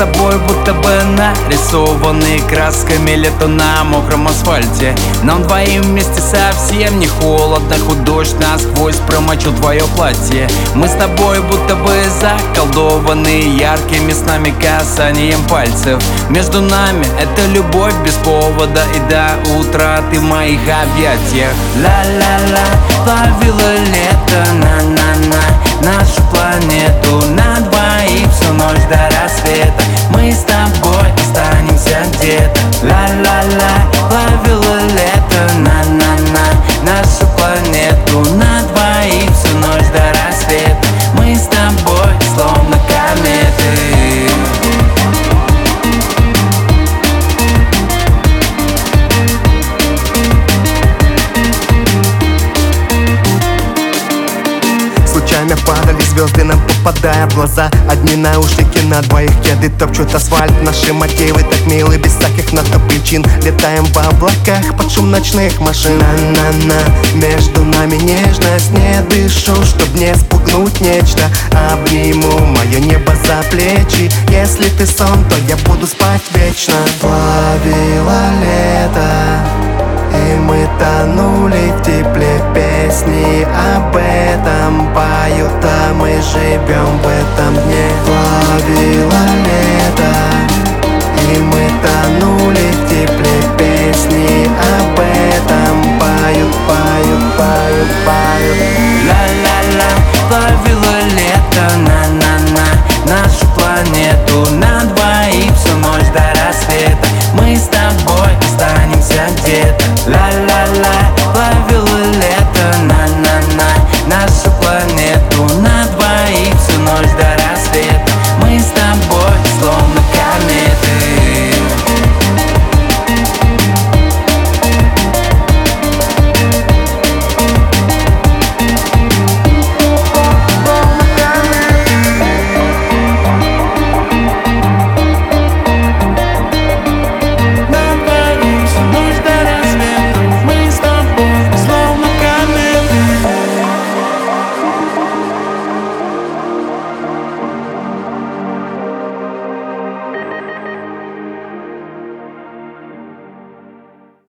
тобой будто бы нарисованы красками лето на мокром асфальте. Нам двоим вместе совсем не холодно, хоть дождь насквозь промочил твое платье. Мы с тобой будто бы заколдованы яркими снами, касанием пальцев. Между нами это любовь без повода, и до утра ты в моих объятиях. Ла-ла-ла, ловила лето, на-на-на, нашу планету на двоих всю ночь до рассвета. Мы с тобой останемся где-то. Ла-ла-ла, ловила лето, на-на-на, нашу планету на двоих всю ночь до рассвета. Мы с тобой словно кометы. Случайно падали звезды, нам попадая в глаза. Одни наушники на двоих, кеды топчут асфальт. Наши мотивы так милы, без всяких на то причин. Летаем в облаках под шум ночных машин. На-на-на, между нами нежность. Не дышу, чтоб не спугнуть нечто. Обниму мое небо за плечи. Если ты сон, то я буду спать вечно. Ловила лето, и мы тонули в тепле. Песни об этом поют, а мы живем в этом дне. Ловила лето, и мы тонули